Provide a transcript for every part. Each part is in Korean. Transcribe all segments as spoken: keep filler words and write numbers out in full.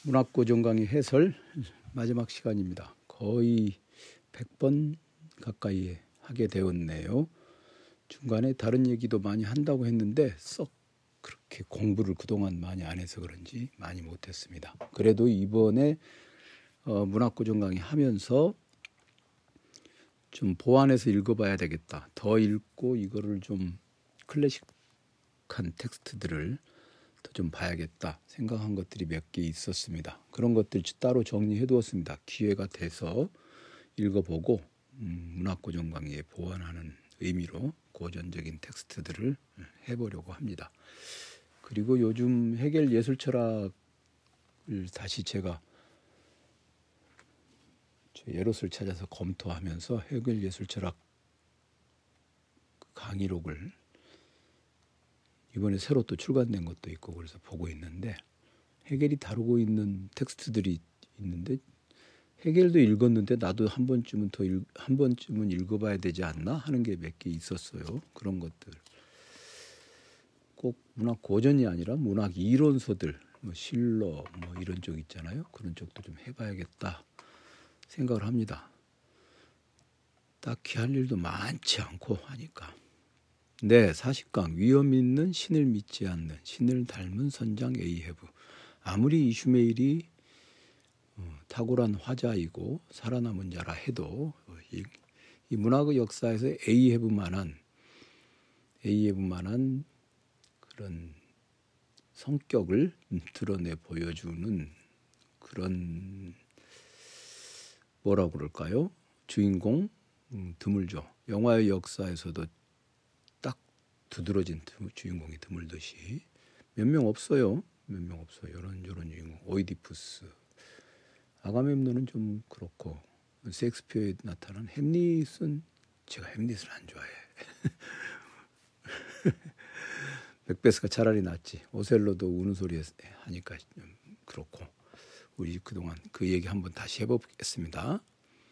문학고전 강의 해설 마지막 시간입니다. 거의 백 번 가까이 하게 되었네요. 중간에 다른 얘기도 많이 한다고 했는데 썩 그렇게 공부를 그동안 많이 안 해서 그런지 많이 못했습니다. 그래도 이번에 어, 문학고전 강의 하면서 좀 보완해서 읽어봐야 되겠다. 더 읽고 이거를 좀 클래식한 텍스트들을 더 좀 봐야겠다 생각한 것들이 몇 개 있었습니다. 그런 것들 따로 정리해 두었습니다. 기회가 돼서 읽어보고 음, 문학고전 강의에 보완하는 의미로 고전적인 텍스트들을 해보려고 합니다. 그리고 요즘 헤겔 예술철학을 다시 제가 예롯을 찾아서 검토하면서 헤겔 예술철학 강의록을 이번에 새로 또 출간된 것도 있고 그래서 보고 있는데 헤겔이 다루고 있는 텍스트들이 있는데 헤겔도 읽었는데 나도 한 번쯤은 더 한 번쯤은 읽어봐야 되지 않나 하는 게 몇 개 있었어요. 그런 것들 꼭 문학 고전이 아니라 문학 이론서들, 뭐 실러 뭐 이런 쪽 있잖아요. 그런 쪽도 좀 해봐야겠다 생각을 합니다. 딱히 할 일도 많지 않고 하니까. 네, 사십강 위험 있는 신을 믿지 않는 신을 닮은 선장 에이헤브. 아무리 이슈메일이 어, 탁월한 화자이고 살아남은 자라 해도 이, 이 문학의 역사에서 에이헤브만한 에이헤브만한 그런 성격을 드러내 보여주는 그런 뭐라고 그럴까요? 주인공 음, 드물죠. 영화의 역사에서도 딱 두드러진 주인공이 드물듯이 몇 명 없어요. 몇 명 없어요. 이런 저런 주인공. 오이디푸스, 아가멤논은 좀 그렇고 셰익스피어에 나타난 햄릿은 제가 햄릿을 안 좋아해. 맥베스가 차라리 낫지. 오셀로도 우는 소리 하니까 좀 그렇고 우리 그동안 그 얘기 한번 다시 해보겠습니다.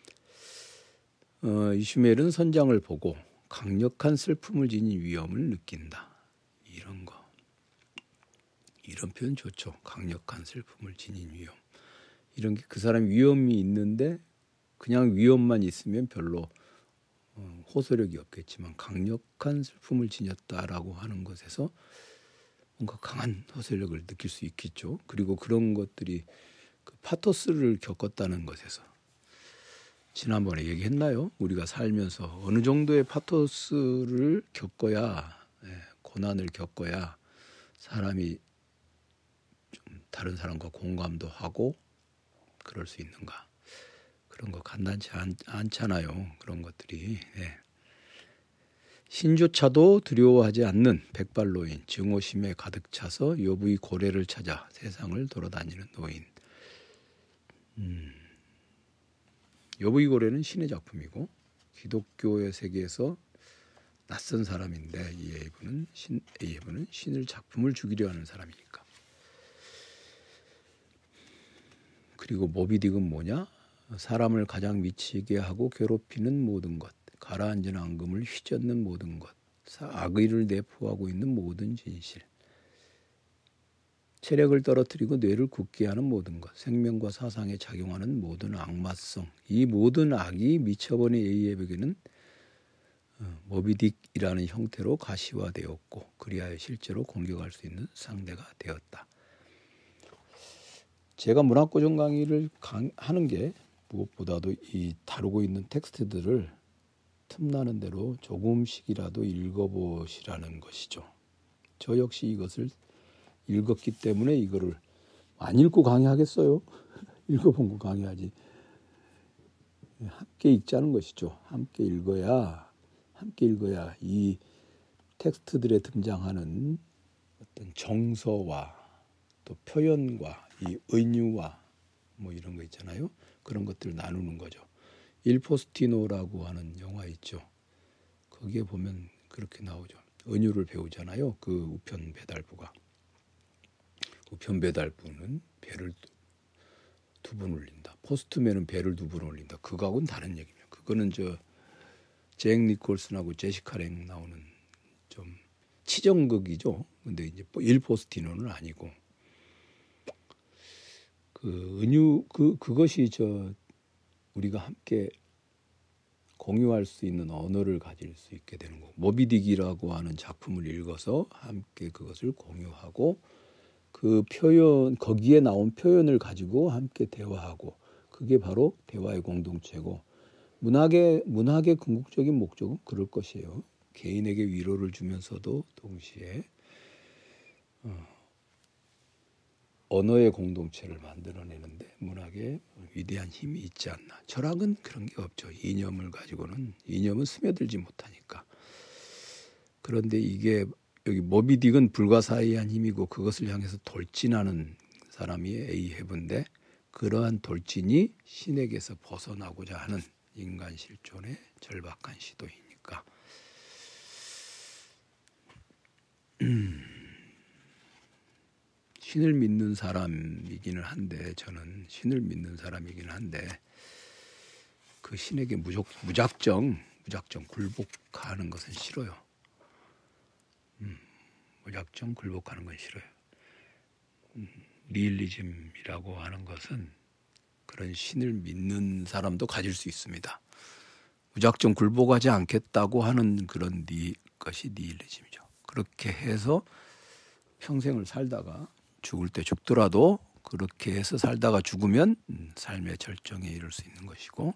어, 이슈멜은 선장을 보고 강력한 슬픔을 지닌 위험을 느낀다. 이런 거. 이런 표현 좋죠. 강력한 슬픔을 지닌 위험. 이런 게 그 사람 위험이 있는데 그냥 위험만 있으면 별로 어, 호소력이 없겠지만 강력한 슬픔을 지녔다라고 하는 것에서 뭔가 강한 호소력을 느낄 수 있겠죠. 그리고 그런 것들이 그 파토스를 겪었다는 것에서 지난번에 얘기했나요? 우리가 살면서 어느 정도의 파토스를 겪어야 예, 고난을 겪어야 사람이 좀 다른 사람과 공감도 하고 그럴 수 있는가? 그런 거 간단치 않, 않잖아요. 그런 것들이. 예. 신조차도 두려워하지 않는 백발노인, 증오심에 가득 차서 여부의 고래를 찾아 세상을 돌아다니는 노인. 음. 여부의 고래는 신의 작품이고 기독교의 세계에서 낯선 사람인데 이 에이브는 신, 에이브는 신을 작품을 죽이려 하는 사람이니까. 그리고 모비딕은 뭐냐? 사람을 가장 미치게 하고 괴롭히는 모든 것, 가라앉은 앙금을 휘젓는 모든 것, 악의를 내포하고 있는 모든 진실, 체력을 떨어뜨리고 뇌를 굳게 하는 모든 것, 생명과 사상에 작용하는 모든 악마성, 이 모든 악이 미쳐버린 에이헤브에게는 모비딕이라는 형태로 가시화되었고 그리하여 실제로 공격할 수 있는 상대가 되었다. 제가 문학고전 강의를 강, 하는 게 무엇보다도 이 다루고 있는 텍스트들을 틈나는 대로 조금씩이라도 읽어보시라는 것이죠. 저 역시 이것을 읽었기 때문에 이거를 안 읽고 강의하겠어요? 읽어본 거 강의하지. 함께 읽자는 것이죠. 함께 읽어야 함께 읽어야 이 텍스트들에 등장하는 어떤 정서와 또 표현과 이 은유와 뭐 이런 거 있잖아요. 그런 것들을 나누는 거죠. 일포스티노라고 하는 영화 있죠. 거기에 보면 그렇게 나오죠. 은유를 배우잖아요. 그 우편 배달부가. 우편 배달부는 배를 두 번 올린다. 포스트맨은 배를 두 번 올린다. 그거하고는 다른 얘기입니다. 그거는 저 잭 니콜슨하고 제시카 랭 나오는 좀 치정극이죠. 근데 이제 일포스티노는 아니고 그 은유 그 그것이 저 우리가 함께 공유할 수 있는 언어를 가질 수 있게 되는 거고, 모비딕이라고 하는 작품을 읽어서 함께 그것을 공유하고 그 표현 거기에 나온 표현을 가지고 함께 대화하고, 그게 바로 대화의 공동체고, 문학의 문학의 궁극적인 목적은 그럴 것이에요. 개인에게 위로를 주면서도 동시에 어, 언어의 공동체를 만들어내는데 문학에 위대한 힘이 있지 않나. 철학은 그런 게 없죠. 이념을 가지고는, 이념은 스며들지 못하니까. 그런데 이게 여기 모비딕은 불가사의한 힘이고 그것을 향해서 돌진하는 사람이 에이헤브인데, 그러한 돌진이 신에게서 벗어나고자 하는 인간 실존의 절박한 시도이니까. 음. 신을 믿는 사람이기는 한데, 저는 신을 믿는 사람이기는 한데 그 신에게 무적, 무작정 무작정 굴복하는 것은 싫어요. 음, 무작정 굴복하는 건 싫어요. 음, 니힐리즘이라고 하는 것은 그런 신을 믿는 사람도 가질 수 있습니다. 무작정 굴복하지 않겠다고 하는 그런 니, 것이 니힐리즘이죠. 그렇게 해서 평생을 살다가 죽을 때 죽더라도 그렇게 해서 살다가 죽으면 삶의 절정에 이를 수 있는 것이고,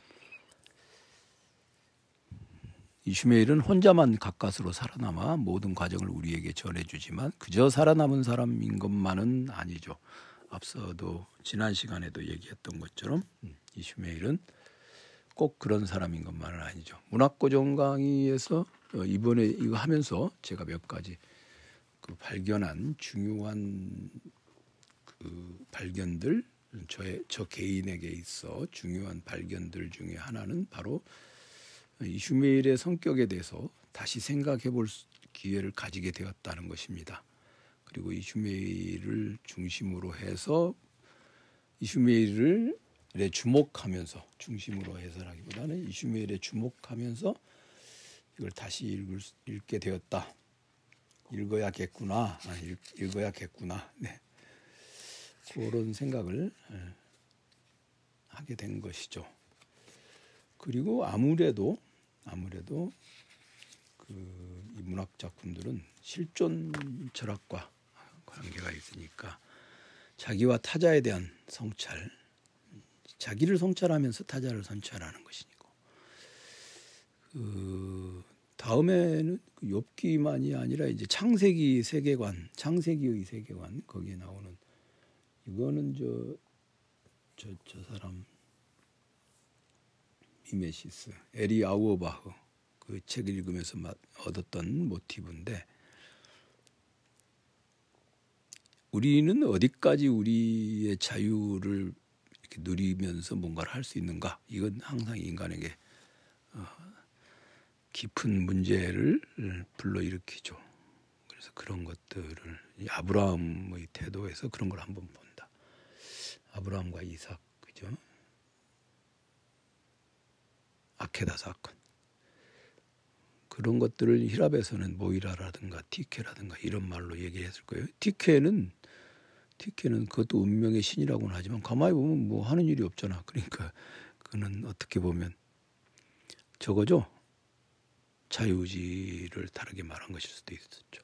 이슈메일은 혼자만 가까스로 살아남아 모든 과정을 우리에게 전해주지만 그저 살아남은 사람인 것만은 아니죠. 앞서도 지난 시간에도 얘기했던 것처럼 이슈메일은 꼭 그런 사람인 것만은 아니죠. 문학고정 강의에서 이번에 이거 하면서 제가 몇 가지 그 발견한 중요한 그 발견들, 저의 저 개인에게 있어 중요한 발견들 중에 하나는 바로 이슈메일의 성격에 대해서 다시 생각해 볼 기회를 가지게 되었다는 것입니다. 그리고 이슈메일을 중심으로 해서 이슈메일을 주목하면서, 중심으로 해서라기보다는 이슈메일에 주목하면서 이걸 다시 읽을, 읽게 되었다. 읽어야겠구나. 아, 읽, 읽어야겠구나. 네. 그런 생각을 하게 된 것이죠. 그리고 아무래도 아무래도 그 이 문학 작품들은 실존 철학과 관계가 있으니까 자기와 타자에 대한 성찰, 자기를 성찰하면서 타자를 성찰하는 것이고, 그 다음에는 그 욥기만이 아니라 이제 창세기 세계관, 창세기의 세계관, 거기에 나오는 이거는 저 저 저 사람 미메시스, 에리 아우어바흐 그 책 읽으면서 얻었던 모티브인데, 우리는 어디까지 우리의 자유를 이렇게 누리면서 뭔가를 할 수 있는가? 이건 항상 인간에게 어, 깊은 문제를 불러일으키죠. 그래서 그런 것들을 아브라함의 태도에서 그런 걸 한번 본다. 아브라함과 이삭, 그죠? 아케다 사건. 그런 것들을 히랍에서는 모이라라든가 티케라든가 이런 말로 얘기했을 거예요. 티케는 티케는 그것도 운명의 신이라고는 하지만 가만히 보면 뭐 하는 일이 없잖아. 그러니까 그는 어떻게 보면 저거죠. 자유의지를 다르게 말한 것일 수도 있었죠.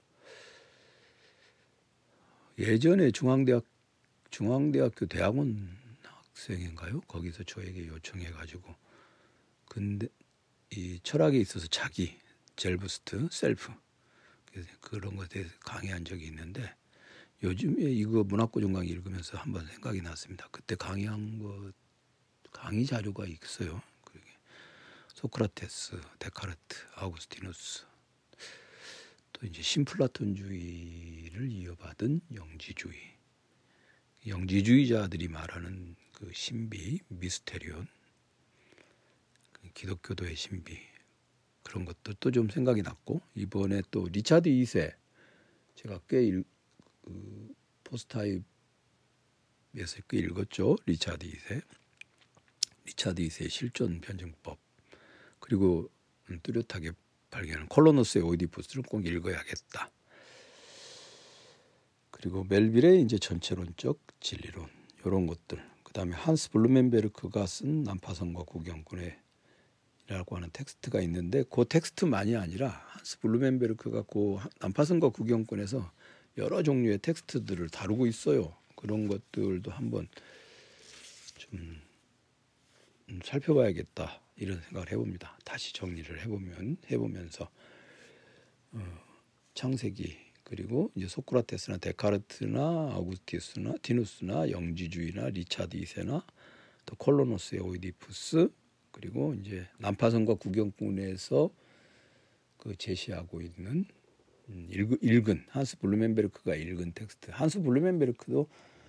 예전에 중앙대학 중앙대학교 대학원 학생인가요? 거기서 저에게 요청해가지고, 근데 이 철학에 있어서 자기, 젤부스트, 셀프 그런 것에 대해서 강의한 적이 있는데, 요즘에 이거 문학고정 강의 읽으면서 한번 생각이 났습니다. 그때 강의한 거 강의 자료가 있어요. 소크라테스, 데카르트, 아우구스티누스, 또 이제 신플라톤주의를 이어받은 영지주의, 영지주의자들이 말하는 그 신비, 미스테리온, 기독교도의 신비, 그런 것들도 좀 생각이 났고, 이번에 또 리차드 이 세, 제가 꽤 읽, 그 포스타입에서 꽤 읽었죠. 리차드 이 세, 리차드 이 세의 실존 변증법, 그리고 뚜렷하게 발견한 콜로노스의 오이디푸스를 꼭 읽어야겠다. 그리고 멜빌의 이제 전체론적 진리론, 이런 것들. 그 다음에 한스 블루멘베르크가 쓴 난파선과 구경꾼의 라고 하는 텍스트가 있는데 그 텍스트만이 아니라 한스 블루멘베르크가 그 난파선과 구경꾼에서 여러 종류의 텍스트들을 다루고 있어요. 그런 것들도 한번 좀 살펴봐야겠다 이런 생각을 해봅니다. 다시 정리를 해보면 해보면서 어, 창세기 그리고 이제 소크라테스나 데카르트나 아우구스티스나 티누스나 영지주의나 리차드 이세나 또 콜로노스의 오이디푸스 그리고 이제 난파선과 구경꾼에서 그 제시하고 있는 읽, 읽은 한스 블루멘베르크가 읽은 텍스트. 한스 블루멘베르크도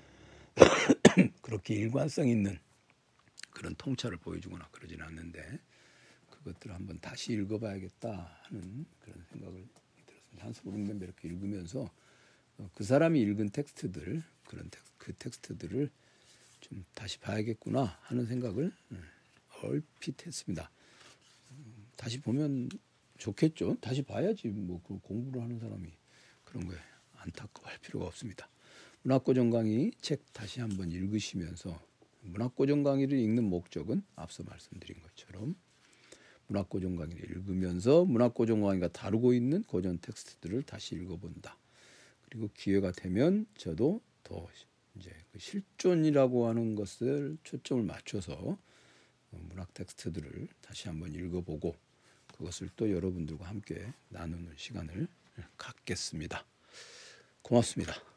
그렇게 일관성 있는 그런 통찰을 보여주거나 그러진 않는데 그것들을 한번 다시 읽어봐야겠다 하는 그런 생각을 들었습니다. 한스 블루멘베르크 읽으면서 그 사람이 읽은 텍스트들 그런 텍스, 그 텍스트들을 좀 다시 봐야겠구나 하는 생각을 얼핏 했습니다. 다시 보면 좋겠죠. 다시 봐야지 뭐 그 공부를 하는 사람이 그런 거에 안타까워할 필요가 없습니다. 문학고전 강의 책 다시 한번 읽으시면서 문학고전 강의를 읽는 목적은 앞서 말씀드린 것처럼 문학고전 강의를 읽으면서 문학고전 강의가 다루고 있는 고전 텍스트들을 다시 읽어본다. 그리고 기회가 되면 저도 더 이제 그 실존이라고 하는 것을 초점을 맞춰서 문학 텍스트들을 다시 한번 읽어보고 그것을 또 여러분들과 함께 나누는 시간을 갖겠습니다. 고맙습니다.